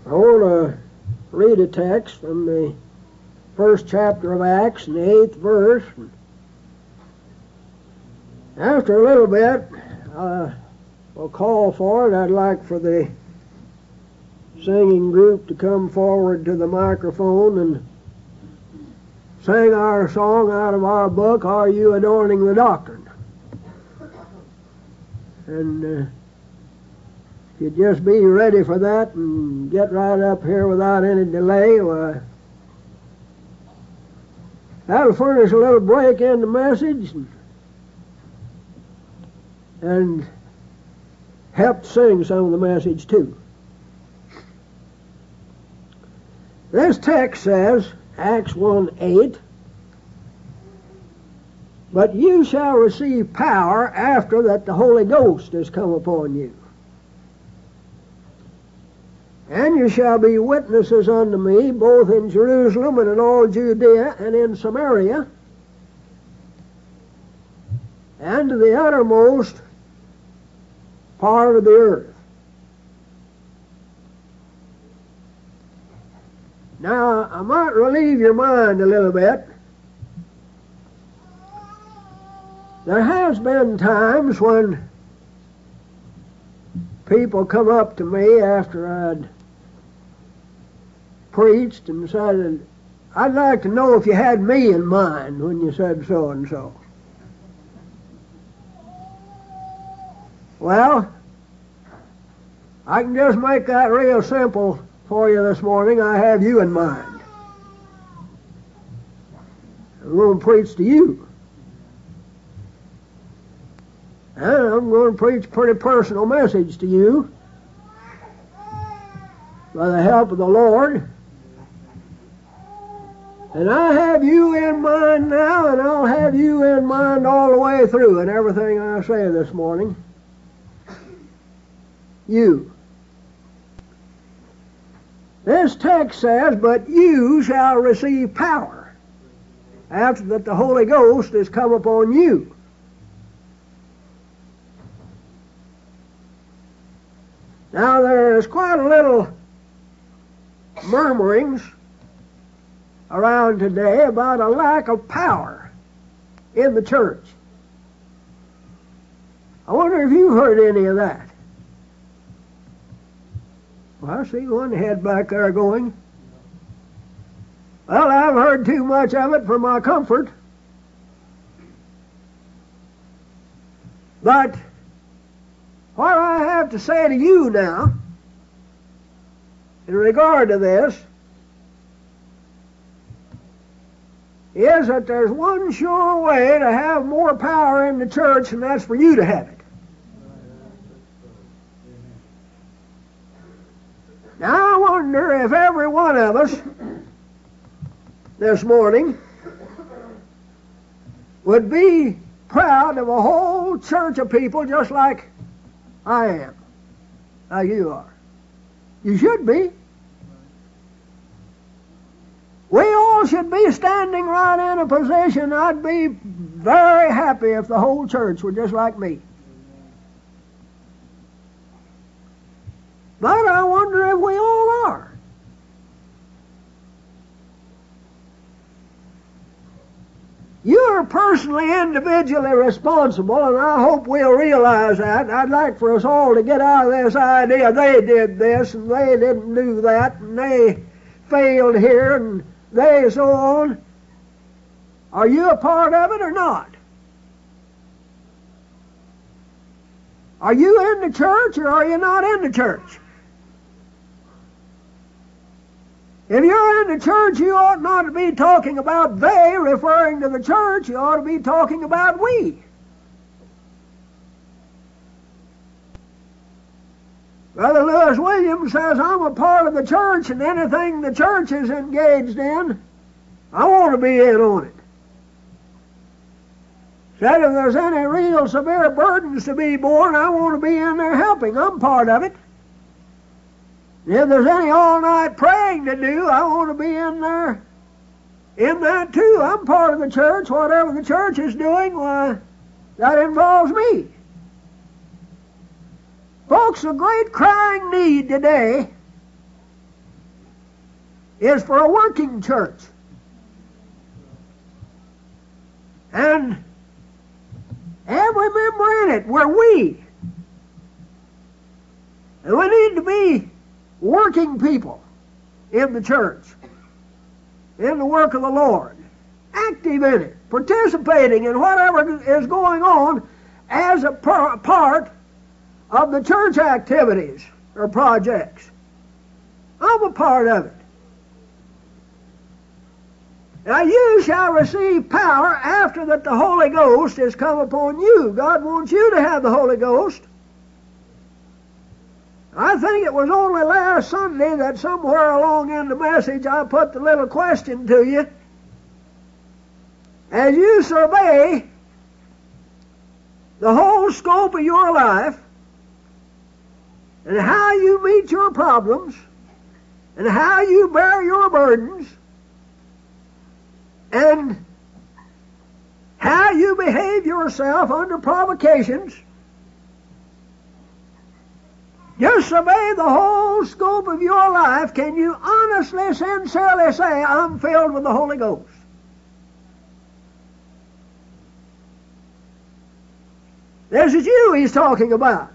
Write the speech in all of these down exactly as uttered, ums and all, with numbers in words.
I want to read a text from the first chapter of Acts, in the eighth verse. After a little bit, I will call for it. I'd like for the singing group to come forward to the microphone and sing our song out of our book, Are You Adorning the Doctrine? And uh, if you'd just be ready for that and get right up here without any delay, well, that'll furnish a little break in the message and, and help sing some of the message too. This text says, Acts one eight, but you shall receive power after that the Holy Ghost has come upon you. And you shall be witnesses unto me, both in Jerusalem and in all Judea and in Samaria, and to the uttermost part of the earth. Now, I might relieve your mind a little bit. There has been times when people come up to me after I'd preached and said, I'd like to know if you had me in mind when you said so and so. Well, I can just make that real simple for you this morning. I have you in mind. I'm going to preach to you. And I'm going to preach a pretty personal message to you by the help of the Lord. And I have you in mind now, and I'll have you in mind all the way through in everything I say this morning. You. This text says, but you shall receive power after that the Holy Ghost has come upon you. Now there is quite a little murmurings around today about a lack of power in the church. I wonder if you've heard any of that. Well, I see one head back there going. Well, I've heard too much of it for my comfort. But what I have to say to you now in regard to this is that there's one sure way to have more power in the church, and that's for you to have it. Now I wonder if every one of us this morning would be proud of a whole church of people just like I am, like you are. You should be. We all should be standing right in a position. I'd be very happy if the whole church were just like me. But I wonder if we all are. You are personally, individually responsible, and I hope we'll realize that. I'd like for us all to get out of this idea, they did this, and they didn't do that, and they failed here, and they so on. Are you a part of it or not? Are you in the church or are you not in the church? If you're in the church, you ought not to be talking about they, referring to the church. You ought to be talking about we. Brother Lewis Williams says, I'm a part of the church, and anything the church is engaged in, I want to be in on it. Said if there's any real severe burdens to be borne, I want to be in there helping. I'm part of it. If there's any all-night praying to do, I want to be in there in that too. I'm part of the church. Whatever the church is doing, why, that involves me. Folks, a great crying need today is for a working church. And every member in it, we're we. And we need to be working people in the church, in the work of the Lord, active in it, participating in whatever is going on as a part of the church activities or projects. I'm a part of it. Now you shall receive power after that the Holy Ghost has come upon you. God wants you to have the Holy Ghost. I think it was only last Sunday that somewhere along in the message I put the little question to you. As you survey the whole scope of your life and how you meet your problems and how you bear your burdens and how you behave yourself under provocations, just survey the whole scope of your life. Can you honestly, sincerely say, I'm filled with the Holy Ghost? This is you he's talking about.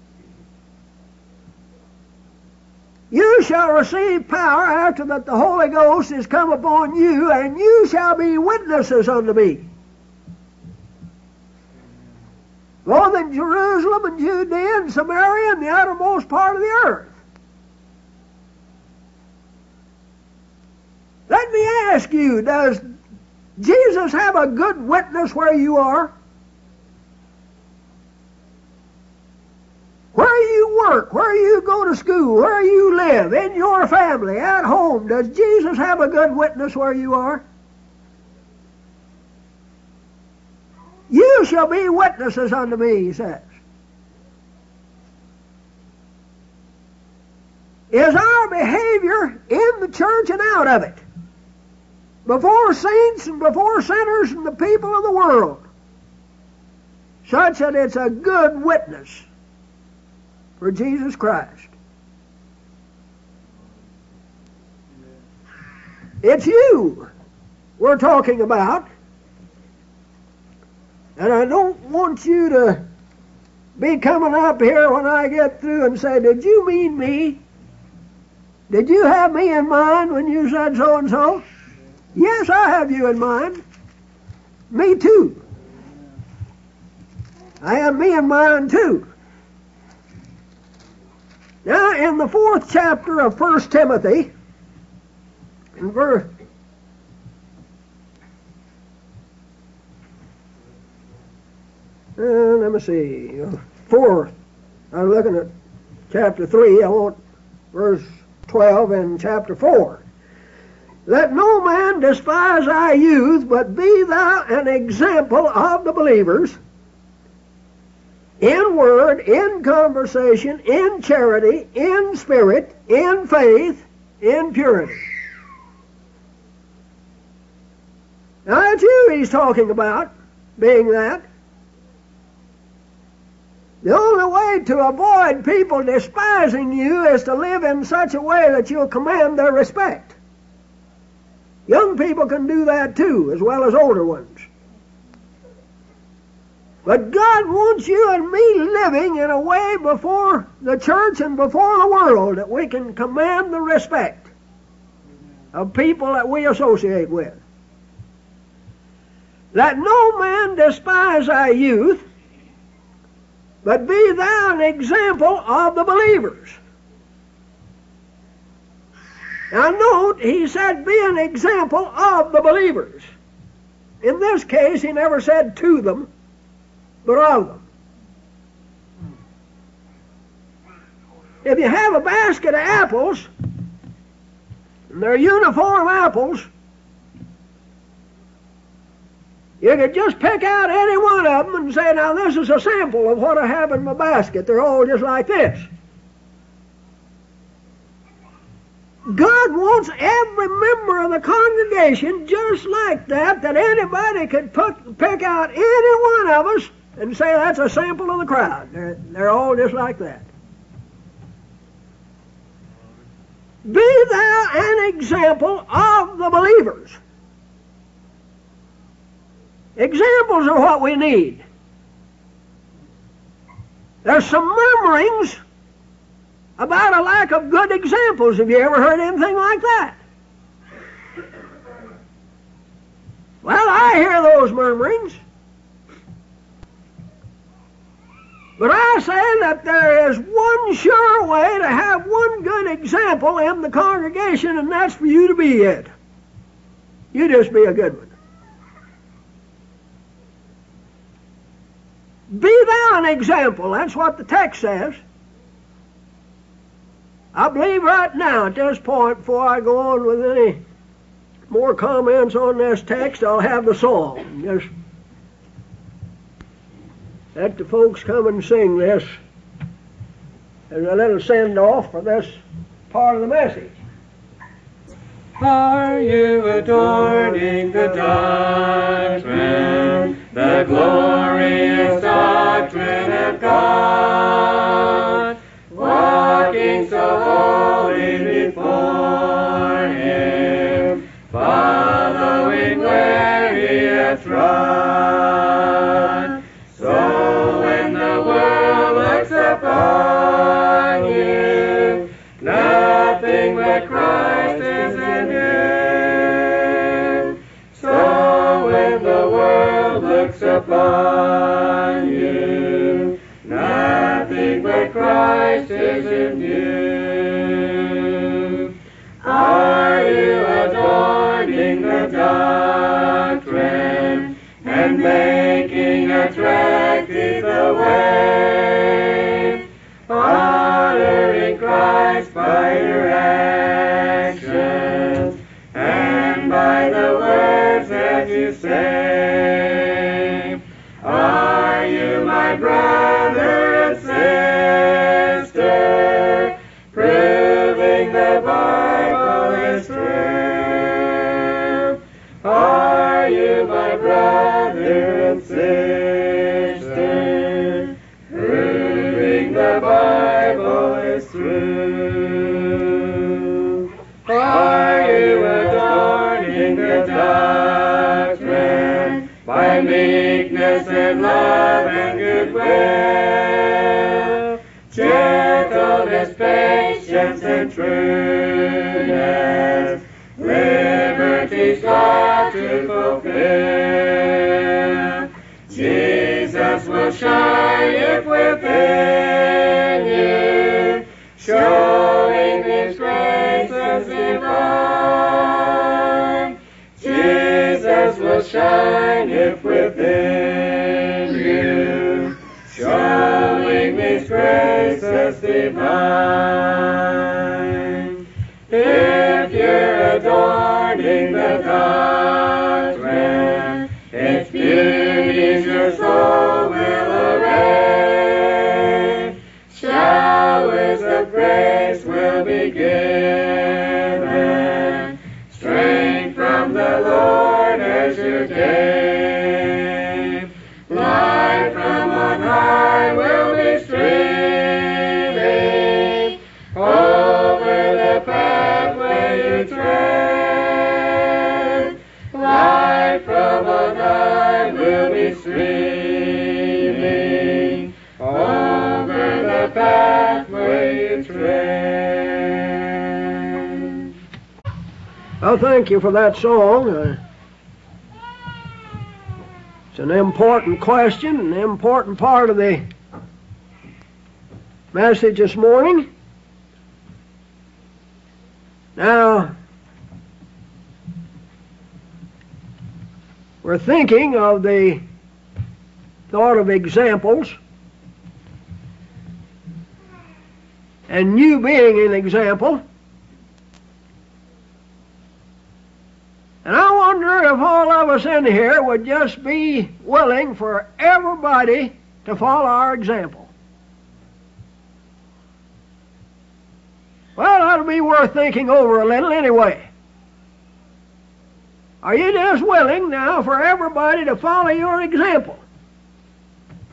You shall receive power after that the Holy Ghost is come upon you, and you shall be witnesses unto me. Both in Jerusalem and Judea and Samaria and the uttermost part of the earth. Let me ask you, does Jesus have a good witness where you are? Where you work, where you go to school, where you live, in your family, at home, does Jesus have a good witness where you are? You shall be witnesses unto me, he says. Is our behavior in the church and out of it, before saints and before sinners and the people of the world, such that it's a good witness for Jesus Christ? It's you we're talking about. And I don't want you to be coming up here when I get through and say, did you mean me? Did you have me in mind when you said so and so? Yes, I have you in mind. Me too. I have me in mind too. Now, in the fourth chapter of First Timothy, in verse Uh, let me see. Fourth. I'm looking at chapter three. I want verse twelve in chapter four. Let no man despise thy youth, but be thou an example of the believers in word, in conversation, in charity, in spirit, in faith, in purity. Now that's you he's talking about, being that. The only way to avoid people despising you is to live in such a way that you'll command their respect. Young people can do that too, as well as older ones. But God wants you and me living in a way before the church and before the world that we can command the respect of people that we associate with. Let no man despise thy youth, but be thou an example of the believers. Now note, he said, be an example of the believers. In this case, he never said to them, but of them. If you have a basket of apples, and they're uniform apples, you could just pick out any one of them and say, now this is a sample of what I have in my basket. They're all just like this. God wants every member of the congregation just like that, that anybody could put, pick out any one of us and say that's a sample of the crowd. They're, they're all just like that. Be thou an example of the believers. Examples are what we need. There's some murmurings about a lack of good examples. Have you ever heard anything like that? Well, I hear those murmurings. But I say that there is one sure way to have one good example in the congregation, and that's for you to be it. You just be a good one. Be thou an example. That's what the text says. I believe right now at this point, before I go on with any more comments on this text, I'll have the song. Just let the folks come and sing this as a little send-off for this part of the message. Are you adorning the doctrine, the glorious doctrine of God, walking so holy before Him, following where He hath trod? So when the world looks upon you, nothing but Christ is in you. So when the world looks upon you, nothing but Christ is in you. Are you adorning the doctrine and making attractive the way, honoring Christ by your actions and by the words that you say? Are you, my brother and sister, proving the Bible is true? Are you, my brother and sister, proving the Bible is true? Are you adorning the doctrine by meekness and love and goodwill, gentleness, patience, and trueness, liberty's law to fulfill? Jesus will shine if within you, showing His graces divine. Jesus will shine if within you, showing His graces divine. If you're adorning the doctrine, its beauties your soul will array. Showers of grace will be given, strength from the Lord as your day. Light from on high will be streaming over the pathway you tread. Light from on high will be streaming over the pathway you tread. Well, thank you for that song. Uh, it's an important question, an important part of the message this morning. Now, we're thinking of the thought of examples, and you being an example. And I wonder if all of us in here would just be willing for everybody to follow our example. Well, that'll be worth thinking over a little anyway. Are you just willing now for everybody to follow your example?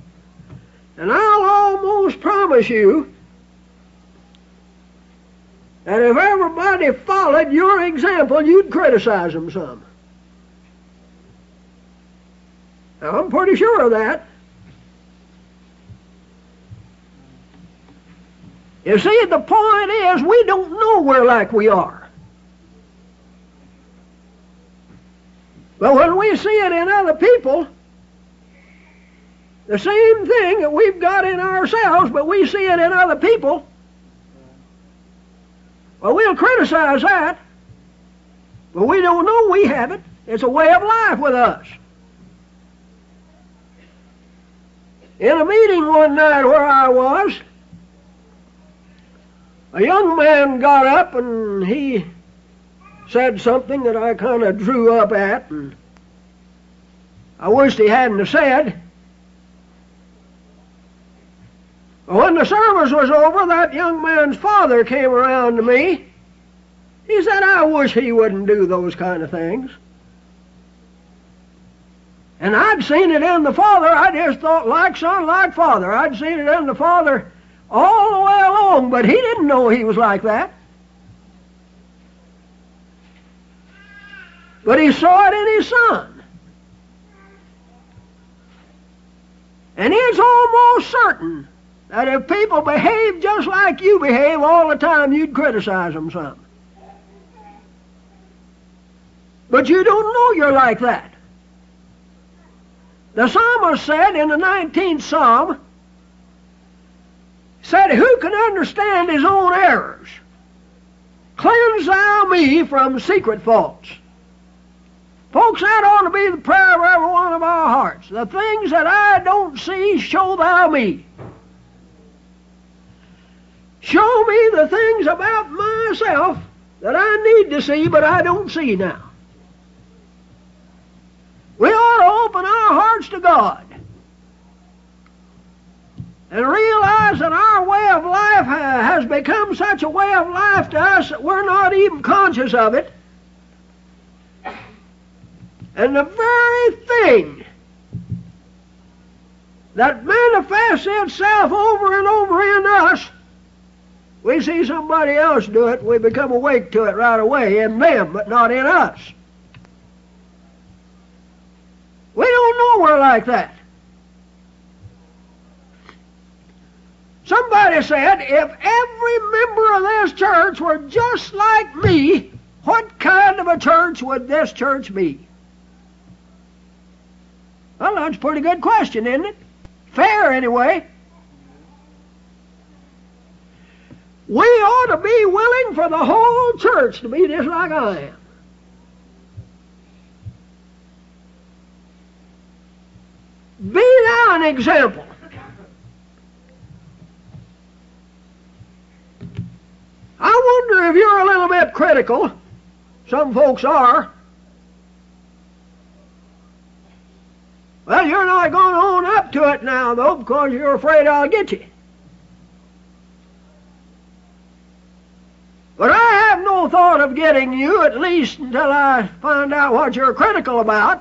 And I'll almost promise you And if everybody followed your example, you'd criticize them some. Now, I'm pretty sure of that. You see, the point is, we don't know we're like we are. But when we see it in other people, the same thing that we've got in ourselves, but we see it in other people, well, we'll criticize that, but we don't know we have it. It's a way of life with us. In a meeting one night where I was, a young man got up and he said something that I kind of drew up at, and I wished he hadn't have said. When the service was over, that young man's father came around to me. He said, I wish he wouldn't do those kind of things. And I'd seen it in the father. I just thought, like son, like father. I'd seen it in the father all the way along, but he didn't know he was like that. But he saw it in his son. And it's almost certain that if people behave just like you behave all the time, you'd criticize them some. But you don't know you're like that. The psalmist said in the nineteenth Psalm, said, who can understand his own errors? Cleanse thou me from secret faults. Folks, that ought to be the prayer of every one of our hearts. The things that I don't see, show thou me. Show me the things about myself that I need to see, but I don't see now. We ought to open our hearts to God and realize that our way of life has become such a way of life to us that we're not even conscious of it. And the very thing that manifests itself over and over in us, we see somebody else do it, we become awake to it right away in them, but not in us. We don't know we're like that. Somebody said, if every member of this church were just like me, what kind of a church would this church be? Well, that's a pretty good question, isn't it? Fair, anyway. We ought to be willing for the whole church to be just like I am. Be thou an example. I wonder if you're a little bit critical. Some folks are. Well, you're not going to own up to it now, though, because you're afraid I'll get you. But I have no thought of getting you, at least until I find out what you're critical about.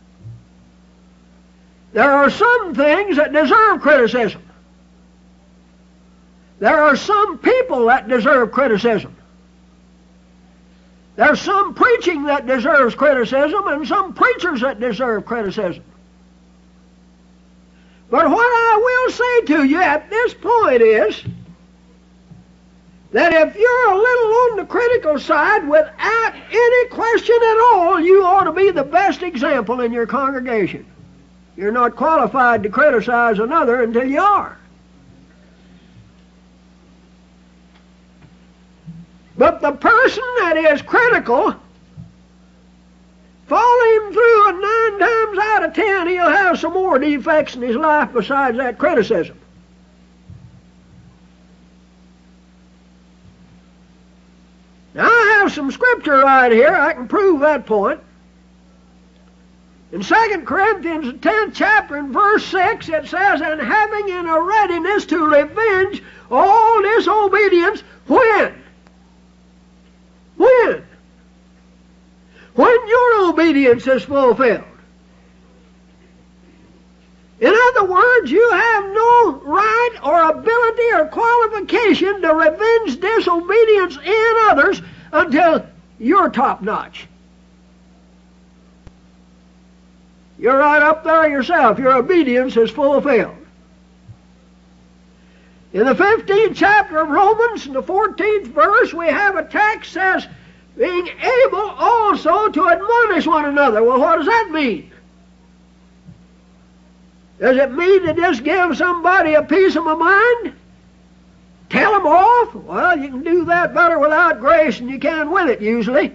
There are some things that deserve criticism. There are some people that deserve criticism. There's some preaching that deserves criticism and some preachers that deserve criticism. But what I will say to you at this point is that if you're a little on the critical side, without any question at all, you ought to be the best example in your congregation. You're not qualified to criticize another until you are. But the person that is critical, follow him through, and nine times out of ten he'll have some more defects in his life besides that criticism. Now, I have some scripture right here. I can prove that point. In Second Corinthians, the tenth chapter, and verse six, it says, and having in a readiness to revenge all disobedience, when? When? When your obedience is fulfilled. In other words, you have no right or ability or qualification to revenge disobedience in others until you're top-notch. You're right up there yourself. Your obedience is fulfilled. In the fifteenth chapter of Romans, in the fourteenth verse, we have a text that says, being able also to admonish one another. Well, what does that mean? Does it mean to just give somebody a piece of my mind? Tell them off? Well, you can do that better without grace than you can with it, usually.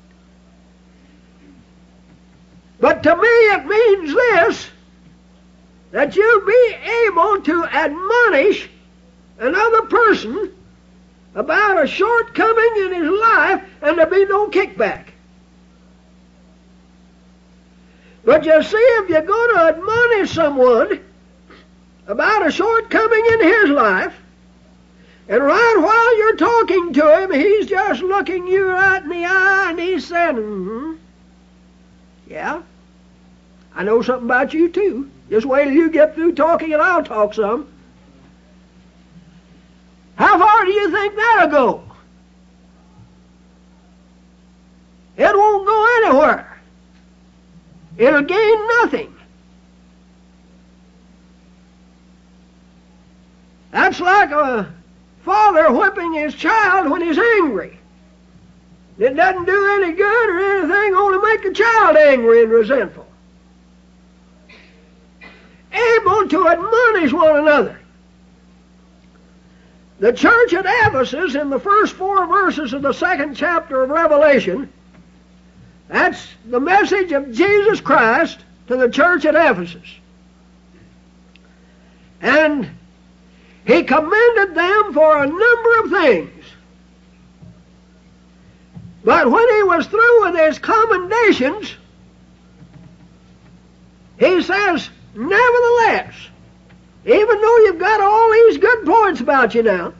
But to me it means this, that you be able to admonish another person about a shortcoming in his life and there be no kickback. But you see, if you're going to admonish someone about a shortcoming in his life, and right while you're talking to him, he's just looking you right in the eye and he's saying, mm-hmm, yeah, I know something about you too. Just wait till you get through talking and I'll talk some. How far do you think that'll go? It won't go anywhere. It'll gain nothing. That's like a father whipping his child when he's angry. It doesn't do any good or anything, only make the child angry and resentful. Able to admonish one another. The church at Ephesus, in the first four verses of the second chapter of Revelation, that's the message of Jesus Christ to the church at Ephesus. And he commended them for a number of things. But when he was through with his commendations, he says, nevertheless, even though you've got all these good points about you now,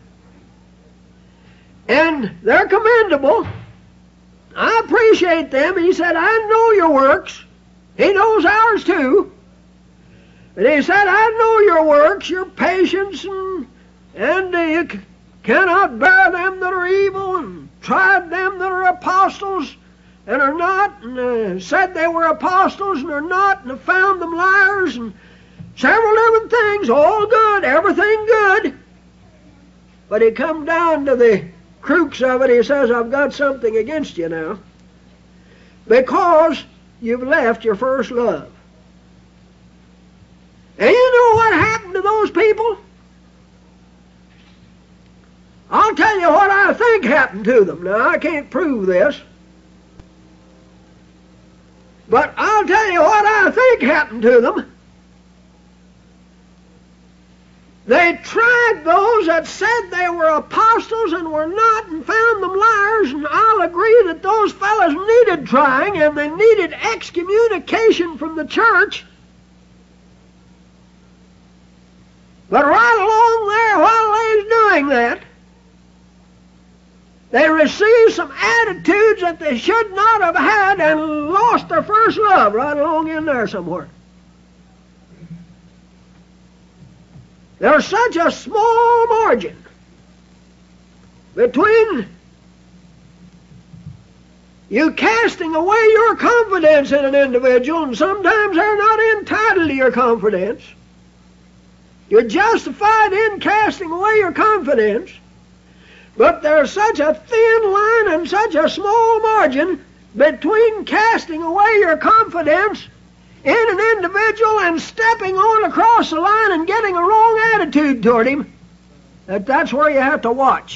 and they're commendable, I appreciate them. He said, I know your works. He knows ours too. And he said, I know your works, your patience, and, and uh, you c- cannot bear them that are evil, and tried them that are apostles and are not, and uh, said they were apostles and are not, and have found them liars, and several different things, all good, everything good. But he come down to the crux of it. He says, I've got something against you now, because you've left your first love. And you know what happened to those people? I'll tell you what I think happened to them. Now, I can't prove this, but I'll tell you what I think happened to them. They tried those that said they were apostles and were not, and found them liars, and I'll agree that those fellows needed trying and they needed excommunication from the church. But right along there, while they was doing that, they received some attitudes that they should not have had and lost their first love right along in there somewhere. There's such a small margin between you casting away your confidence in an individual, and sometimes they're not entitled to your confidence. You're justified in casting away your confidence, but there's such a thin line and such a small margin between casting away your confidence in an individual and stepping on across the line and getting a wrong attitude toward him, that that's where you have to watch.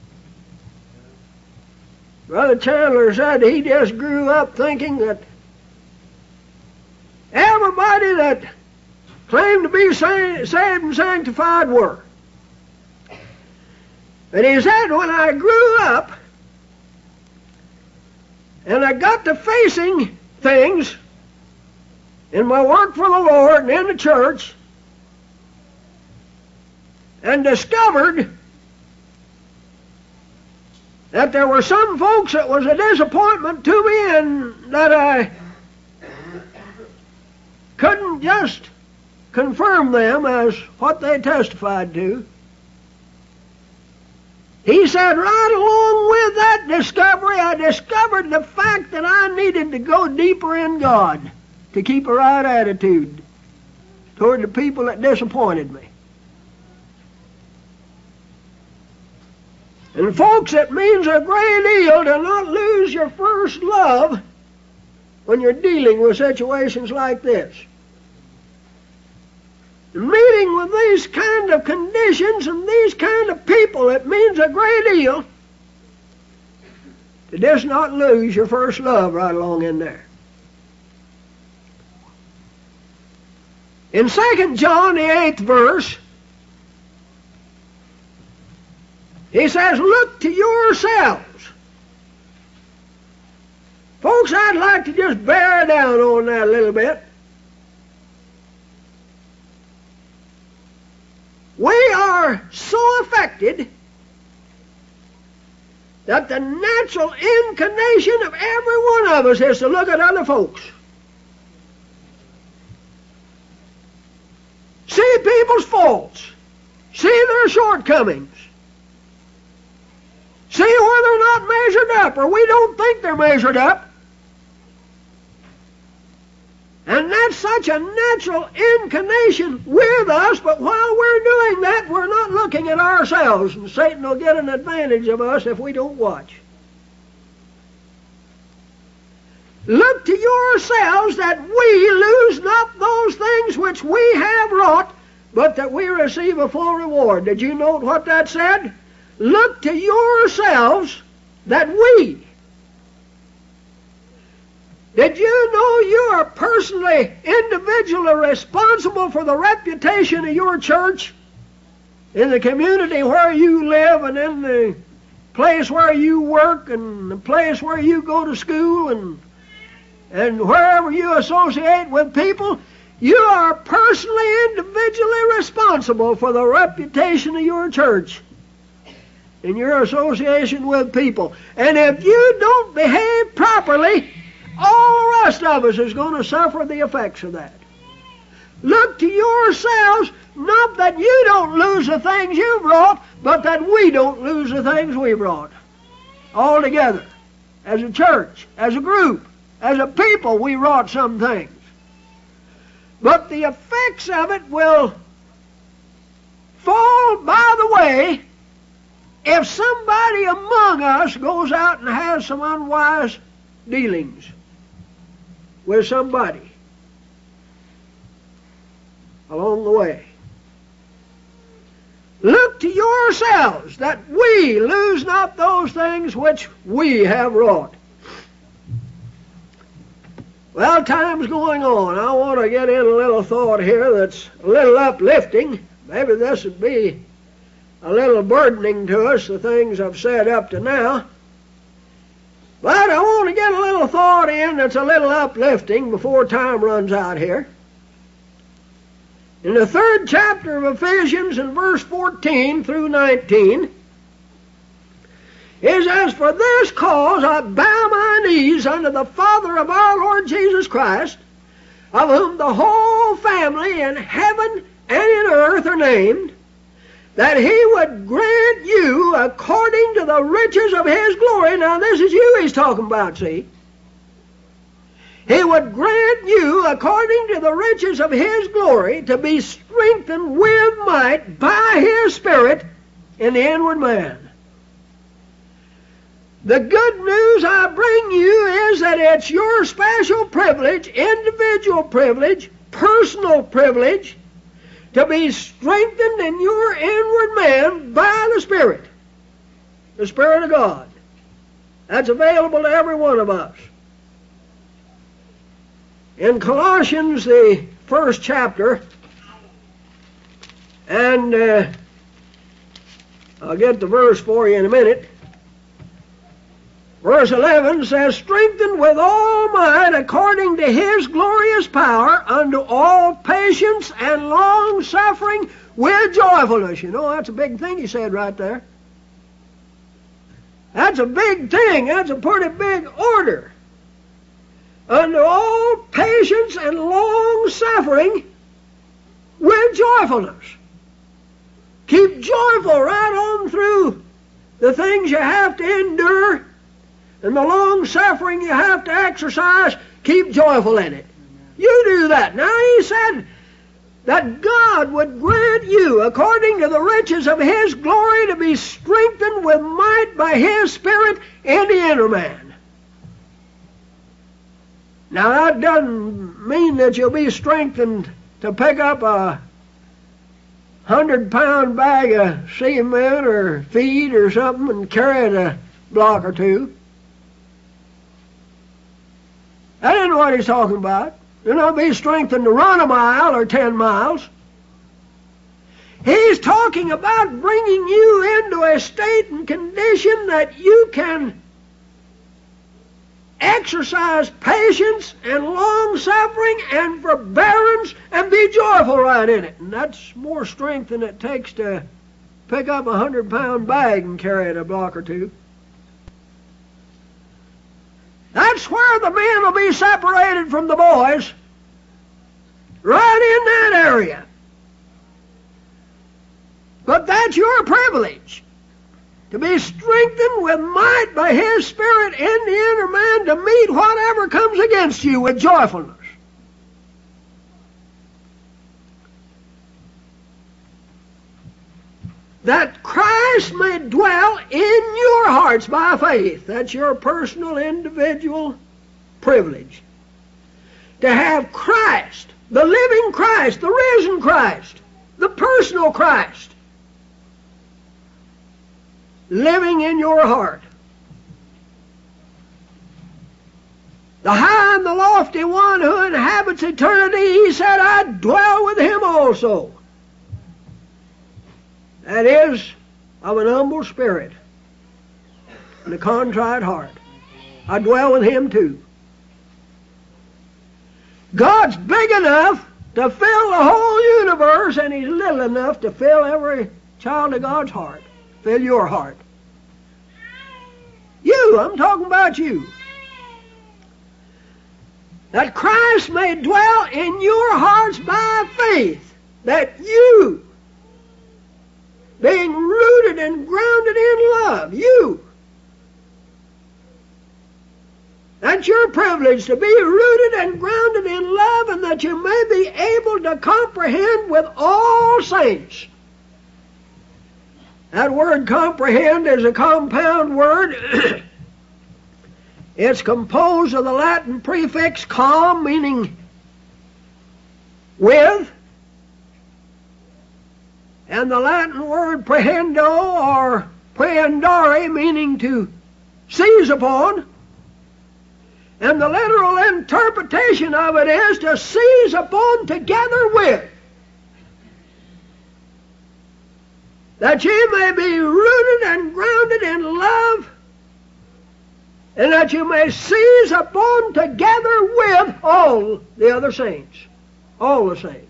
Brother Chandler said he just grew up thinking that everybody that claimed to be sa- saved and sanctified were. And he said, when I grew up and I got to facing things in my work for the Lord and in the church, and discovered that there were some folks that was a disappointment to me and that I couldn't just confirm them as what they testified to, He said, right along with that discovery, I discovered the fact that I needed to go deeper in God to keep a right attitude toward the people that disappointed me. And folks, it means a great deal to not lose your first love when you're dealing with situations like this. And meeting with these kind of conditions and these kind of people, it means a great deal to just not lose your first love right along in there. In Second John, the eighth verse, he says, look to yourselves. Folks, I'd like to just bear down on that a little bit. We are so affected that the natural inclination of every one of us is to look at other folks. See people's faults. See their shortcomings. See where they're not measured up, or we don't think they're measured up. And that's such a natural inclination with us, but while we're doing that, we're not looking at ourselves, and Satan will get an advantage of us if we don't watch. Look to yourselves that we lose not those things which we have wrought, but that we receive a full reward. Did you note what that said? Look to yourselves that we. Did you know you are personally, individually responsible for the reputation of your church in the community where you live and in the place where you work and the place where you go to school and, and wherever you associate with people? You are personally, individually responsible for the reputation of your church in your association with people. And if you don't behave properly, all the rest of us is going to suffer the effects of that. Look to yourselves, not that you don't lose the things you brought, but that we don't lose the things we brought. All together, as a church, as a group, as a people, we wrought some things. But the effects of it will fall by the way if somebody among us goes out and has some unwise dealings with somebody along the way. Look to yourselves that we lose not those things which we have wrought. Well, time's going on. I want to get in a little thought here that's a little uplifting. Maybe this would be a little burdening to us, the things I've said up to now. But I want to get a little thought in that's a little uplifting before time runs out here. In the third chapter of Ephesians, in verse fourteen through nineteen, it says, for this cause I bow my knees unto the Father of our Lord Jesus Christ, of whom the whole family in heaven and in earth are named, that he would grant you according to the riches of his glory. Now this is you he's talking about, see. He would grant you according to the riches of his glory to be strengthened with might by his Spirit in the inward man. The good news I bring you is that it's your special privilege, individual privilege, personal privilege, to be strengthened in your inward man by the Spirit, the Spirit of God. That's available to every one of us. In Colossians, the first chapter, and uh, I'll get the verse for you in a minute. Verse eleven says, strengthened with all might according to his glorious power unto all patience and long suffering with joyfulness. You know, that's a big thing he said right there. That's a big thing. That's a pretty big order. Unto all patience and long suffering with joyfulness. Keep joyful right on through the things you have to endure, and the long suffering you have to exercise, keep joyful in it. You do that. Now he said that God would grant you, according to the riches of His glory, to be strengthened with might by His Spirit in the inner man. Now that doesn't mean that you'll be strengthened to pick up a hundred pound bag of cement or feed or something and carry it a block or two. That isn't what he's talking about. You'll not be strengthened to run a mile or ten miles. He's talking about bringing you into a state and condition that you can exercise patience and long-suffering and forbearance and be joyful right in it. And that's more strength than it takes to pick up a hundred-pound bag and carry it a block or two. That's where the men will be separated from the boys, right in that area. But that's your privilege, to be strengthened with might by His Spirit in the inner man to meet whatever comes against you with joyfulness. That Christ may dwell in your hearts by faith. That's your personal, individual privilege. To have Christ, the living Christ, the risen Christ, the personal Christ, living in your heart. The high and the lofty one who inhabits eternity, He said, I dwell with Him also. That is, of an humble spirit and a contrite heart. I dwell with Him too. God's big enough to fill the whole universe, and He's little enough to fill every child of God's heart. Fill your heart. You, I'm talking about you. That Christ may dwell in your hearts by faith, that you, being rooted and grounded in love, you, that's your privilege, to be rooted and grounded in love, and that you may be able to comprehend with all saints. That word comprehend is a compound word. It's composed of the Latin prefix com, meaning with, and the Latin word prehendo or prehendare, meaning to seize upon. And the literal interpretation of it is to seize upon together with. That ye may be rooted and grounded in love, and that you may seize upon together with all the other saints. All the saints.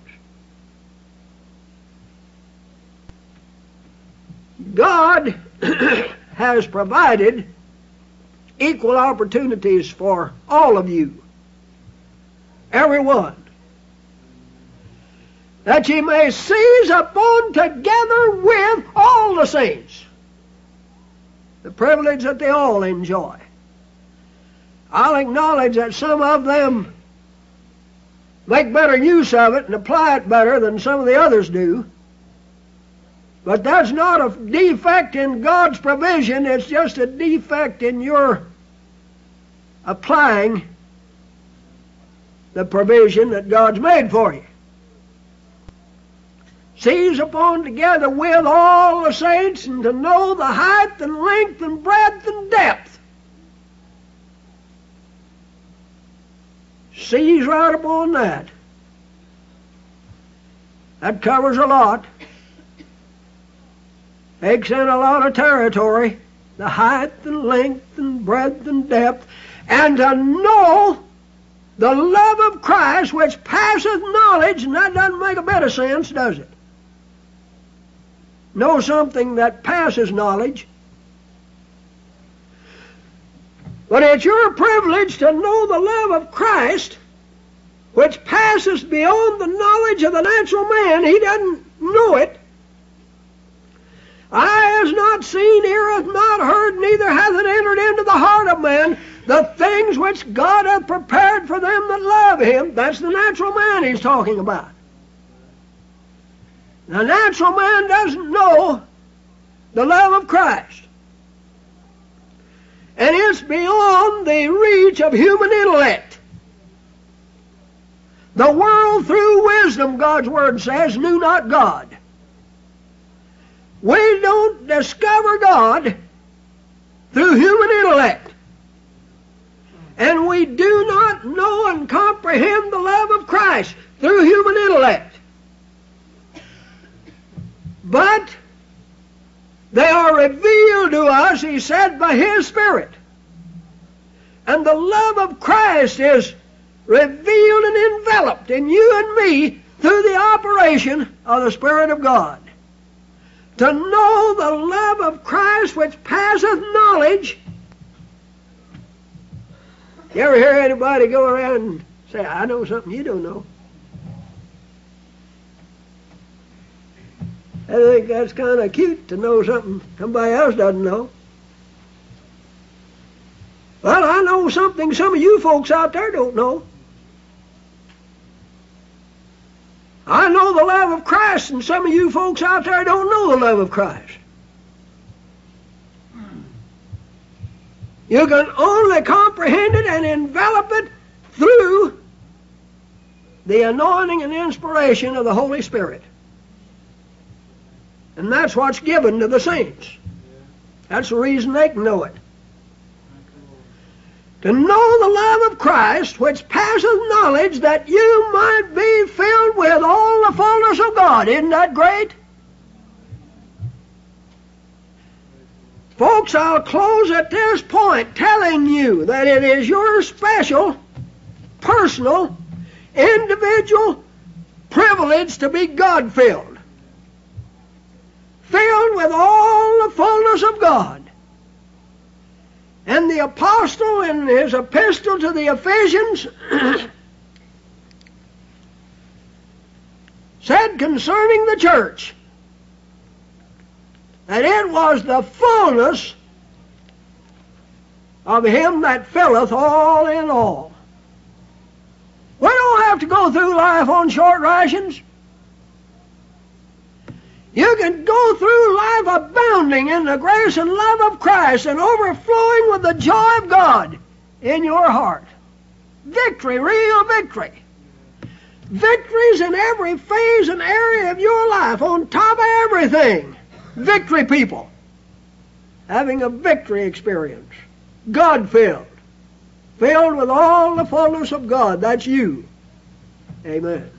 God has provided equal opportunities for all of you. Everyone. That ye may seize upon together with all the saints. The privilege that they all enjoy. I'll acknowledge that some of them make better use of it and apply it better than some of the others do. But that's not a defect in God's provision, it's just a defect in your applying the provision that God's made for you. Seize upon together with all the saints, and to know the height and length and breadth and depth. Seize right upon that. That covers a lot. Takes in a lot of territory. The height and length and breadth and depth. And to know the love of Christ which passeth knowledge, and that doesn't make a bit of sense, does it? Know something that passes knowledge. But it's your privilege to know the love of Christ, which passes beyond the knowledge of the natural man. He doesn't know it. Eye has not seen, ear hath not heard, neither hath it entered into the heart of man, the things which God hath prepared for them that love Him. That's the natural man He's talking about. The natural man doesn't know the love of Christ. And it's beyond the reach of human intellect. The world through wisdom, God's Word says, knew not God. We don't discover God through human intellect. And we do not know and comprehend the love of Christ through human intellect. But they are revealed to us, He said, by His Spirit. And the love of Christ is revealed and enveloped in you and me through the operation of the Spirit of God. To know the love of Christ which passeth knowledge. You ever hear anybody go around and say, I know something you don't know? I think that's kind of cute to know something somebody else doesn't know. Well, I know something some of you folks out there don't know. I know the love of Christ, and some of you folks out there don't know the love of Christ. You can only comprehend it and envelop it through the anointing and inspiration of the Holy Spirit. And that's what's given to the saints. That's the reason they can know it. To know the love of Christ, which passeth knowledge, that you might be filled with all the fullness of God. Isn't that great? Folks, I'll close at this point telling you that it is your special, personal, individual privilege to be God-filled. Filled with all the fullness of God. And the apostle in his epistle to the Ephesians said concerning the church that it was the fullness of Him that filleth all in all. We don't have to go through life on short rations. You can go through life abounding in the grace and love of Christ and overflowing with the joy of God in your heart. Victory, real victory. Victories in every phase and area of your life, on top of everything. Victory people. Having a victory experience. God-filled. Filled with all the fullness of God. That's you. Amen.